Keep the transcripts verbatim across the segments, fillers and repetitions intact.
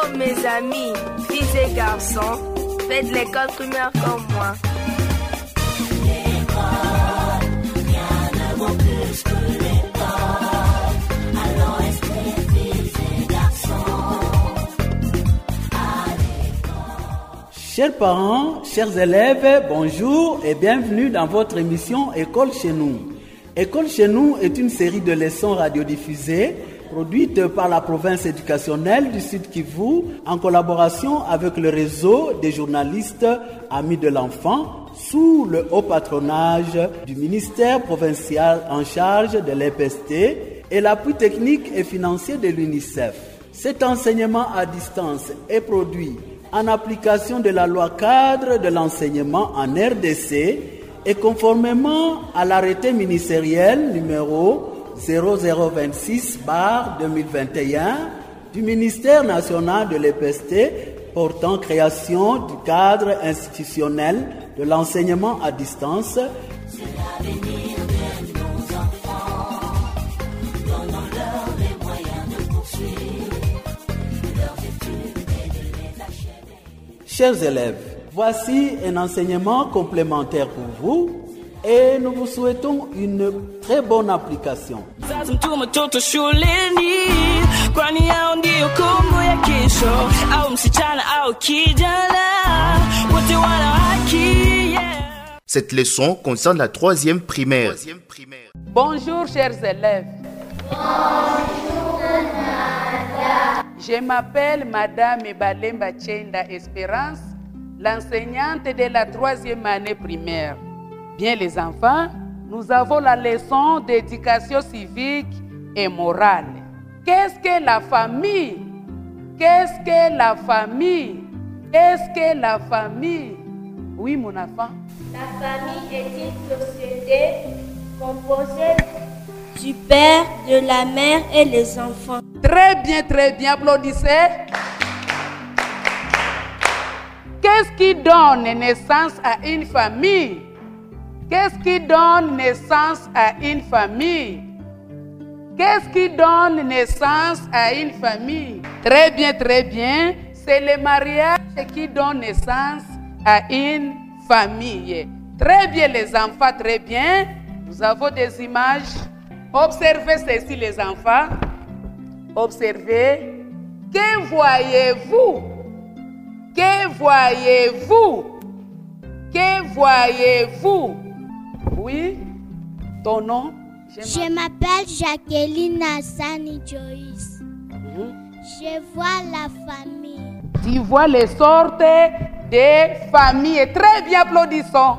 Oh mes amis, filles et garçons, faites l'école primaire comme moi. L'école, rien ne vaut plus que l'école. Alors restez filles et garçons à l'école. Chers parents, chers élèves, bonjour et bienvenue dans votre émission École chez nous. École chez nous est une série de leçons radiodiffusées produite par la province éducationnelle du Sud Kivu en collaboration avec le réseau des journalistes Amis de l'enfant sous le haut patronage du ministère provincial en charge de l'E P S T et l'appui technique et financier de l'UNICEF. Cet enseignement à distance est produit en application de la loi cadre de l'enseignement en R D C et conformément à l'arrêté ministériel numéro zéro zéro vingt-six barre deux mille vingt et un du ministère national de l'E P S T portant création du cadre institutionnel de l'enseignement à distance. C'est l'avenir de nos enfants. Donnons-leur les moyens de poursuivre leurs études et de les achever. Chers élèves, voici un enseignement complémentaire pour vous et nous vous souhaitons une très bonne application. Mtu mtoto shuleni, kwani hao ndio kombo ya kesho, au msichana au kijana, wote wana haki, yeah. Cette leçon concerne la troisième primaire. Bonjour chers élèves. Bonjour madame. Je m'appelle Madame Balemba Chenda Espérance, l'enseignante de la troisième année primaire. Bien les enfants, nous avons la leçon d'éducation civique et morale. Qu'est-ce que la famille? Qu'est-ce que la famille? Qu'est-ce que la famille? Oui, mon enfant. La famille est une société composée du père, de la mère et les enfants. Très bien, très bien, applaudissez. Qu'est-ce qui donne naissance à une famille? Qu'est-ce qui donne naissance à une famille? Qu'est-ce qui donne naissance à une famille? Très bien, très bien. C'est le mariage qui donne naissance à une famille. Très bien les enfants, très bien. Nous avons des images. Observez ceci les enfants. Observez. Que voyez-vous? Que voyez-vous? Que voyez-vous? Oui, ton nom? Je, Je m'appelle Jacqueline Hassani Joyce. Mmh. Je vois la famille. Tu vois les sortes de familles. Très bien, applaudissons.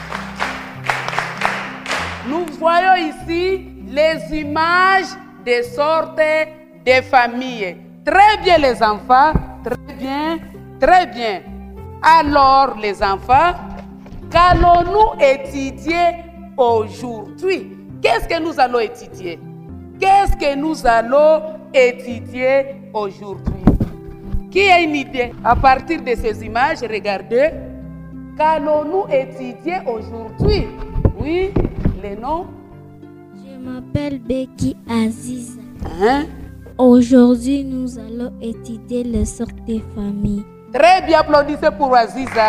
Nous voyons ici les images des sortes de familles. Très bien, les enfants. Très bien, très bien. Alors, les enfants, qu'allons-nous étudier aujourd'hui? Qu'est-ce que nous allons étudier? Qu'est-ce que nous allons étudier aujourd'hui? Qui a une idée? À partir de ces images, regardez. Qu'allons-nous étudier aujourd'hui? Oui, les noms? Je m'appelle Becky Aziza. Hein? Aujourd'hui, nous allons étudier les sortes de familles. Très bien, applaudissez pour Aziza.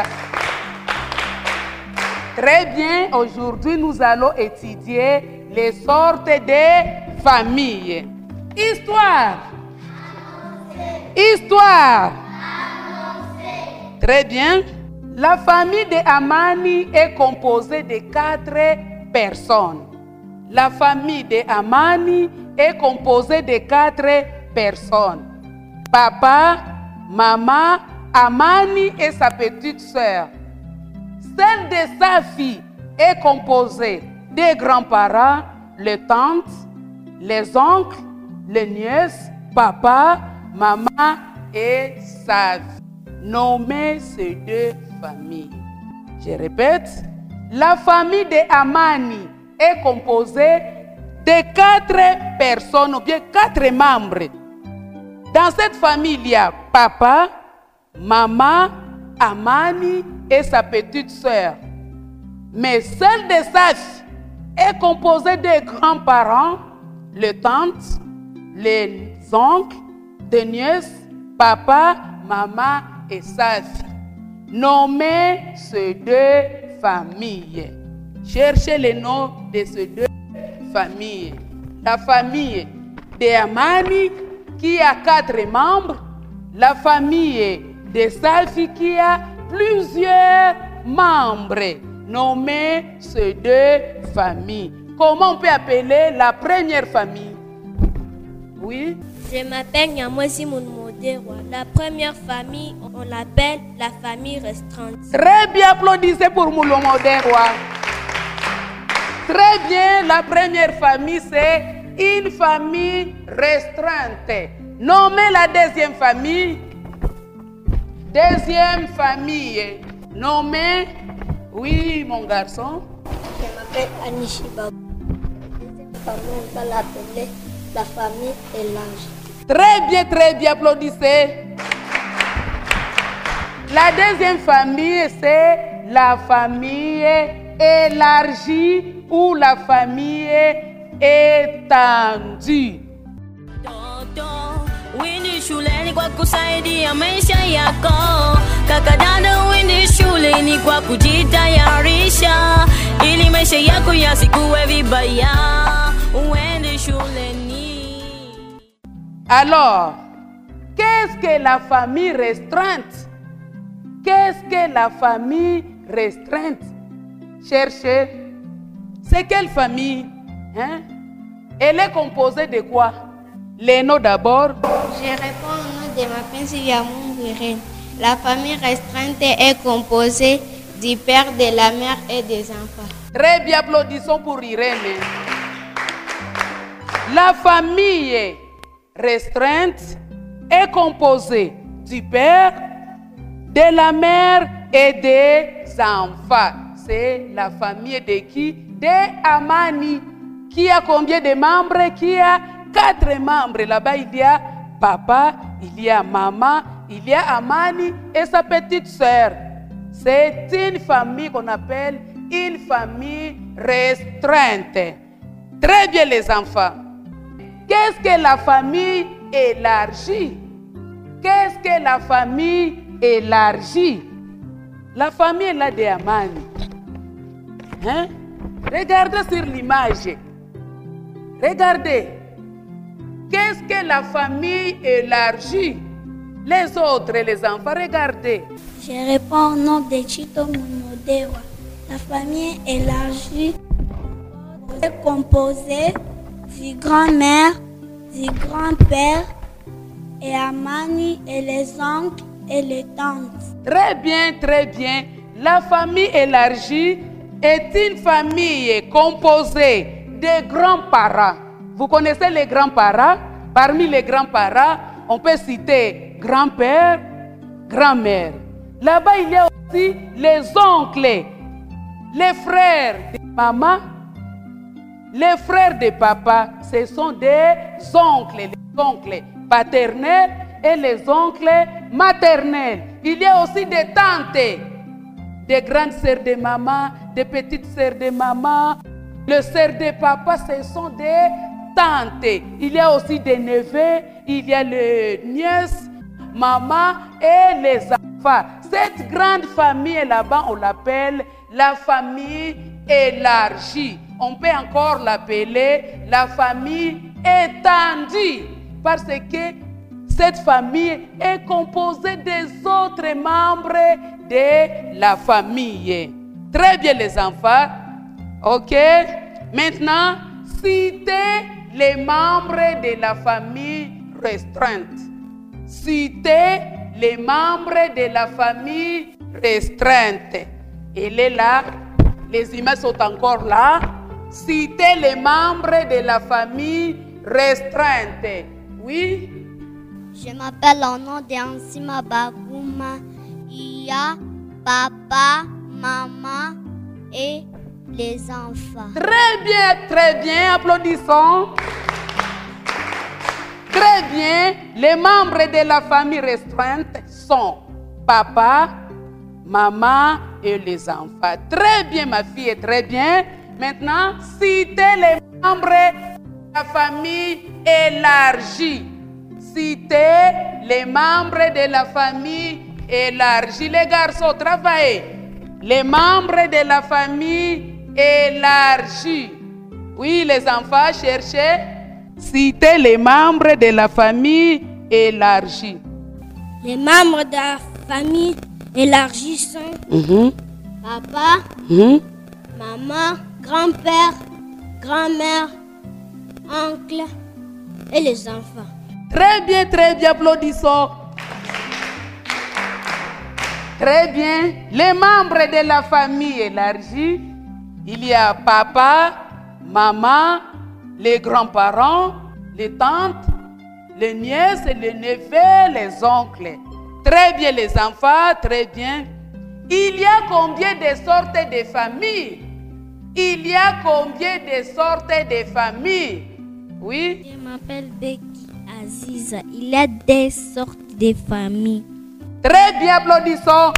Très bien, aujourd'hui nous allons étudier les sortes de familles. Histoire. Histoire. Très bien. La famille de Amani est composée de quatre personnes. La famille de Amani est composée de quatre personnes. Papa, maman, Amani et sa petite sœur. Celle de sa fille est composée des grands-parents, les tantes, les oncles, les nièces, papa, maman et sa fille. Nommez ces deux familles. Je répète, la famille de Amani est composée de quatre personnes ou bien quatre membres. Dans cette famille, il y a papa, maman, Amani et sa petite sœur. Mais celle de sa fille est composée des grands-parents, les tantes, les oncles, des nièces, papa, maman et sa fille. Nommez ces deux familles. Cherchez les noms de ces deux familles. La famille de Amani qui a quatre membres. La famille de Salfi qui a plusieurs membres. Nommez ces deux familles. Comment on peut appeler la première famille? Oui. Je m'appelle Nyamwesi Mounmoderwa. La première famille, on l'appelle la famille restreinte. Très bien, applaudissez pour Mounmoderwa. Très bien, la première famille, c'est une famille restreinte. Nommez la deuxième famille. Deuxième famille. Nommez. Oui, mon garçon. Je m'appelle Anishi Babou. La deuxième famille, on va l'appeler la famille élargie. Très bien, très bien, applaudissez. La deuxième famille, c'est la famille élargie ou la famille étendue. Windi shuleni kwa kusaidia maisha yako. Kaka dada, windi shuleni kwa kujitayarisha ili maisha yako yasikuwe vibaya. Windi shuleni. Alors, qu'est-ce que la famille restreinte? Qu'est-ce que la famille restreinte? Cherchez. C'est quelle famille? Hein? Elle est composée de quoi? Les noms d'abord. Je réponds au nom de ma princesse Yamoun. La famille restreinte est composée du père, de la mère et des enfants. Très bien, applaudissons pour Irène. La famille restreinte est composée du père, de la mère et des enfants. C'est la famille de qui? De Amani. Qui a combien de membres? Qui a quatre membres. Là-bas, il y a papa, il y a maman, il y a Amani et sa petite sœur. C'est une famille qu'on appelle une famille restreinte. Très bien, les enfants. Qu'est-ce que la famille élargie? Qu'est-ce que la famille élargie? La famille est là de Amani. Hein? Regardez sur l'image. Regardez. Qu'est-ce que la famille élargie? Les autres, les enfants, regardez. Je réponds au nom de Chito Mounmoderwa. La famille élargie est composée du grand-mère, du grand-père et Amani et les oncles et les tantes. Très bien, très bien. La famille élargie est une famille composée de grands-parents. Vous connaissez les grands-parents? Parmi les grands-parents, on peut citer grand-père, grand-mère. Là-bas, il y a aussi les oncles, les frères de maman, les frères de papa. Ce sont des oncles, les oncles paternels et les oncles maternels. Il y a aussi des tantes, des grandes sœurs de maman, des petites sœurs de maman. Les sœurs de papa, ce sont des tantes. Il y a aussi des neveux, il y a les nièces, maman et les enfants. Cette grande famille là-bas, on l'appelle la famille élargie. On peut encore l'appeler la famille étendue parce que cette famille est composée des autres membres de la famille. Très bien, les enfants. Ok? Maintenant, citez les membres de la famille restreinte. Citez les membres de la famille restreinte. Elle est là. Les images sont encore là. Citez les membres de la famille restreinte. Oui? Je m'appelle au nom d'Ansima Bagouma. Il y a papa, maman et les enfants. Très bien, très bien. Applaudissons. Très bien. Les membres de la famille restreinte sont papa, maman et les enfants. Très bien, ma fille, très bien. Maintenant, citez les membres de la famille élargie. Citez les membres de la famille élargie. Les garçons, travaillez. Les membres de la famille élargie. Oui, les enfants, cherchez. Citez les membres de la famille élargie. Les membres de la famille élargie sont Mm-hmm. papa, Mm-hmm. maman, grand-père, grand-mère, oncle et les enfants. Très bien, très bien, applaudissons. Très bien. Les membres de la famille élargie, il y a papa, maman, les grands-parents, les tantes, les nièces, les neveux, les oncles. Très bien les enfants, très bien. Il y a combien de sortes de familles? Il y a combien de sortes de familles? Oui? Je m'appelle Becky Aziza. Il y a des sortes de familles. Très bien, applaudissons.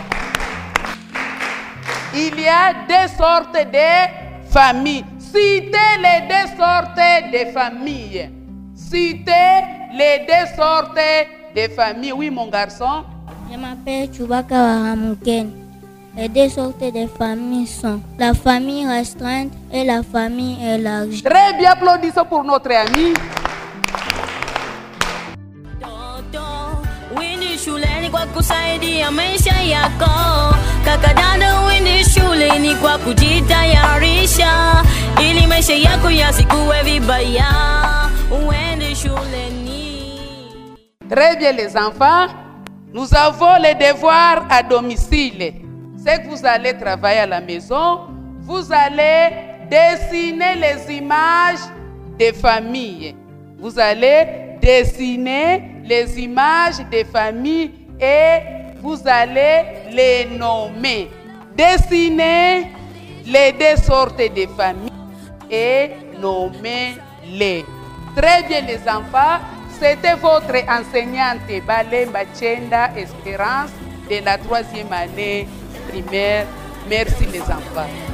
Il y a deux sortes de familles. Citez les deux sortes de familles. Citez les deux sortes de familles. Oui, mon garçon. Je m'appelle Chubaka Wahamuken. Les deux sortes de familles sont la famille restreinte et la famille élargie. Très bien, applaudissons pour notre ami. Windi shuleni kwa kusaidia maisha yako. Kaka dada, windi shuleni kwa kujitayarisha ili maisha yako yasikuwe vibaya. Windi shuleni. Très bien les enfants, nous avons les devoirs à domicile. C'est que vous allez travailler à la maison, vous allez dessiner les images des familles. Vous allez dessiner les images des familles et vous allez les nommer. Dessinez les deux sortes de familles et nommez-les. Très bien les enfants, c'était votre enseignante Balé Machenda Espérance de la troisième année primaire. Merci les enfants.